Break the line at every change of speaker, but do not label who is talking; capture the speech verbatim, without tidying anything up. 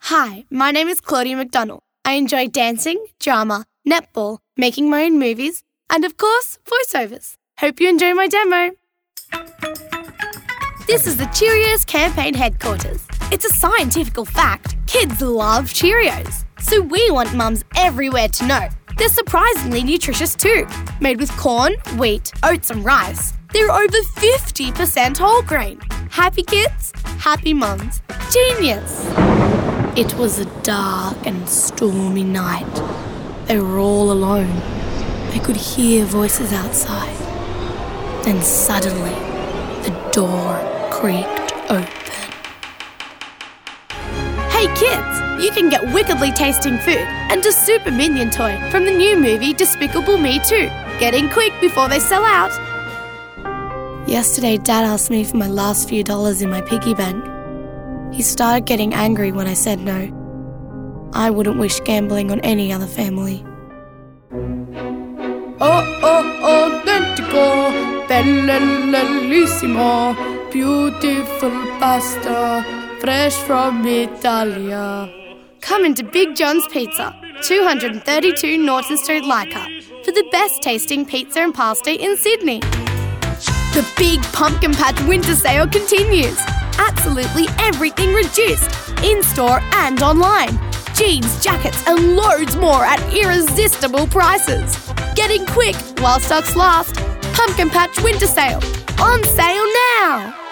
Hi, my name is Claudia McDonald. I enjoy dancing, drama, netball, making my own movies, and of course, voiceovers. Hope you enjoy my demo. This is the Cheerios campaign headquarters. It's a scientific fact. Kids love Cheerios. So we want mums everywhere to know they're surprisingly nutritious too. Made with corn, wheat, oats and rice. They're over fifty percent whole grain. Happy kids, happy mums. Genius! It was a dark and stormy night. They were all alone. They could hear voices outside. Then suddenly, the door creaked open. Hey kids, you can get wickedly tasting food and a super minion toy from the new movie Despicable Me two. Get in quick before they sell out. Yesterday, Dad asked me for my last few dollars in my piggy bank. He started getting angry when I said no. I wouldn't wish gambling on any other family.
Oh, oh, autentico, bellissimo, beautiful pasta, fresh from Italia.
Come into Big John's Pizza, two thirty-two Norton Street, Leichhardt, for the best tasting pizza and pasta in Sydney. The big Pumpkin Patch winter sale continues. Absolutely everything reduced, in-store and online. Jeans, jackets and loads more at irresistible prices. Get in quick while stocks last. Pumpkin Patch winter sale. On sale now.